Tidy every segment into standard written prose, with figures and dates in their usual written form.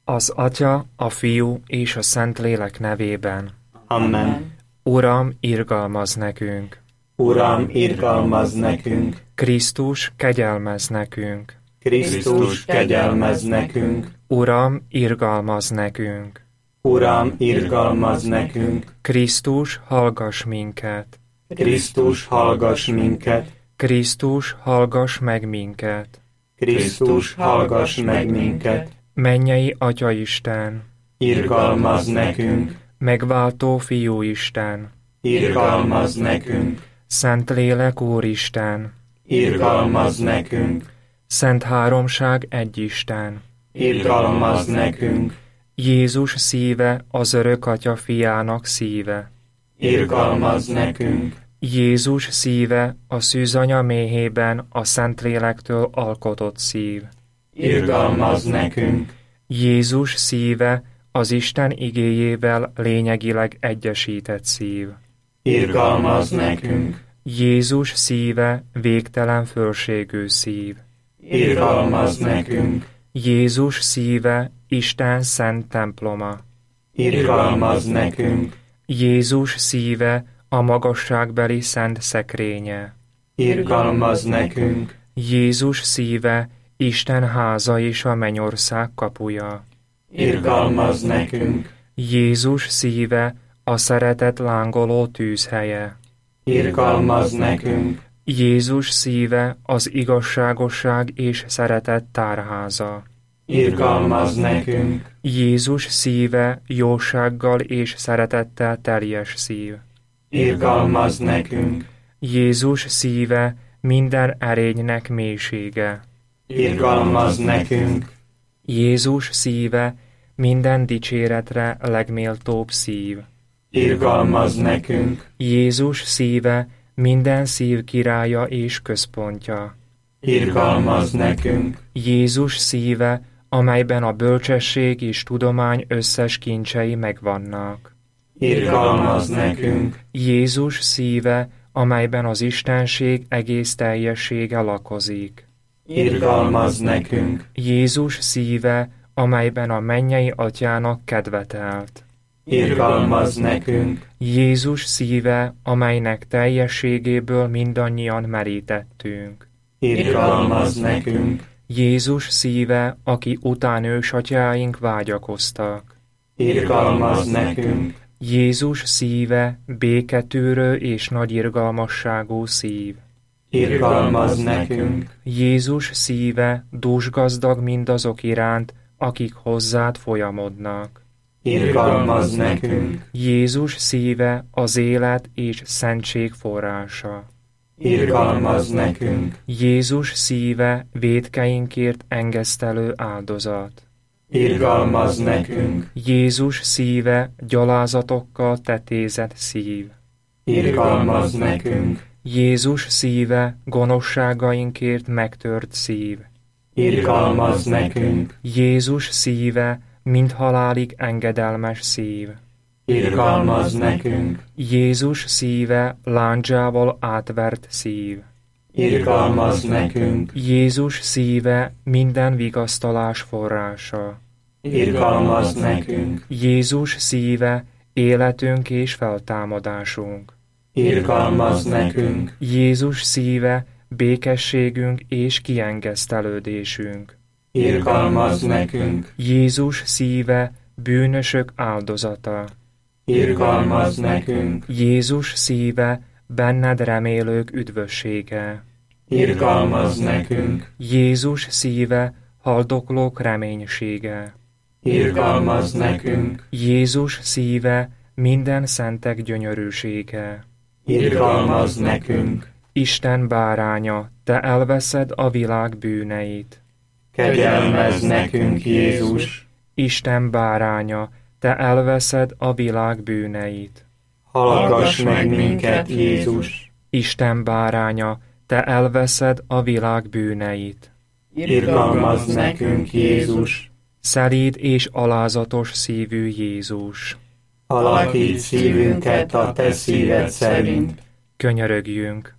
Az Atya, a Fiú és a Szentlélek nevében. Amen. Uram, irgalmazz nekünk! Uram, irgalmazz nekünk! Krisztus, kegyelmezz nekünk! Krisztus, kegyelmezz nekünk! Uram, irgalmazz nekünk! Uram, irgalmazz nekünk! Krisztus, hallgass minket! Krisztus, hallgass minket! Krisztus, hallgass meg minket! Krisztus, hallgass meg minket! Mennyei Atyaisten! Irgalmazz nekünk! Megváltó Fiúisten! Irgalmazz nekünk! Szentlélek Úristen! Irgalmazz nekünk! Szent Háromság Egyisten! Irgalmazz nekünk! Jézus szíve az örök Atya fiának szíve! Irgalmazz nekünk! Jézus szíve a szűzanya méhében a Szentlélektől alkotott szív! Irgalmazz nekünk! Jézus szíve az Isten igéjével lényegileg egyesített szív! Irgalmazz nekünk! Jézus szíve végtelen fölségű szív! Irgalmazz nekünk! Jézus szíve Isten szent temploma! Irgalmazz nekünk! Jézus szíve a magasságbeli szent szekrénye! Irgalmazz nekünk! Jézus szíve Isten háza és a mennyország kapuja! Irgalmazz nekünk! Jézus szíve a szeretet lángoló tűzhelye! Irgalmazz nekünk! Jézus szíve az igazságosság és szeretet tárháza! Irgalmazz nekünk! Jézus szíve jósággal és szeretettel teljes szív! Irgalmazz nekünk! Jézus szíve minden erénynek mélysége! Irgalmazz nekünk! Jézus szíve minden dicséretre legméltóbb szív! Irgalmazz nekünk! Jézus szíve minden szív királya és központja! Irgalmazz nekünk! Jézus szíve, amelyben a bölcsesség és tudomány összes kincsei megvannak! Irgalmazz nekünk! Jézus szíve, amelyben az Istenség egész teljessége lakozik! Irgalmazz nekünk! Jézus szíve, amelyben a mennyei Atyának kedvetelt! Irgalmazz nekünk! Jézus szíve, amelynek teljességéből mindannyian merítettünk! Irgalmazz nekünk! Jézus szíve, aki után ősatyáink vágyakoztak! Irgalmazz nekünk! Jézus szíve, béketűrő és nagy irgalmasságú szív! Irgalmazz nekünk! Jézus szíve, dúsgazdag mindazok iránt, akik hozzád folyamodnak! Irgalmazz nekünk! Jézus szíve az élet és szentség forrása! Irgalmazz nekünk! Jézus szíve vétkeinkért engesztelő áldozat! Irgalmazz nekünk! Jézus szíve gyalázatokkal tetézett szív! Irgalmazz nekünk! Jézus szíve gonoszságainkért megtört szív! Irgalmazz nekünk! Jézus szíve mind halálig engedelmes szív! Irgalmazz nekünk! Jézus szíve lándzsával átvert szív! Irgalmazz nekünk! Jézus szíve minden vigasztalás forrása! Irgalmazz nekünk! Jézus szíve életünk és feltámadásunk! Irgalmazz nekünk! Jézus szíve békességünk és kiengesztelődésünk! Irgalmazz nekünk! Jézus szíve bűnösök áldozata! Irgalmazz nekünk! Jézus szíve benned remélők üdvössége! Irgalmazz nekünk! Jézus szíve haldoklók reménysége! Irgalmazz nekünk! Jézus szíve minden szentek gyönyörűsége! Irgalmazz nekünk! Isten báránya, te elveszed a világ bűneit! Kegyelmezz nekünk, Jézus! Isten báránya, te elveszed a világ bűneit! Hallgass meg minket, Jézus! Isten báránya, te elveszed a világ bűneit! Irgalmazz nekünk, Jézus! Szelíd és alázatos szívű Jézus! Alakíts szívünket a te szíved szerint! Könyörögjünk!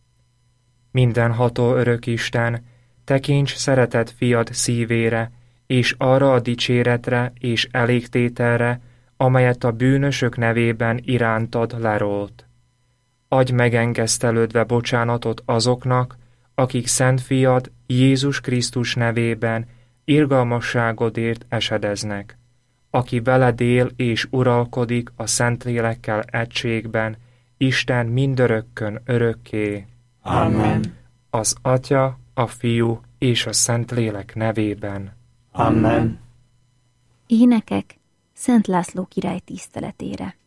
Mindenható örök Isten, tekints szeretett fiad szívére, és arra a dicséretre és elégtételre, amelyet a bűnösök nevében irántad lerólt. Adj megengesztelődve bocsánatot azoknak, akik Szent Fiad Jézus Krisztus nevében irgalmasságodért esedeznek, aki veled él és uralkodik a Szentlélekkel egységben, Isten mindörökkön örökké. Amen. Az Atya, a Fiú és a Szentlélek nevében. Amen. Énekek Szent László király tiszteletére.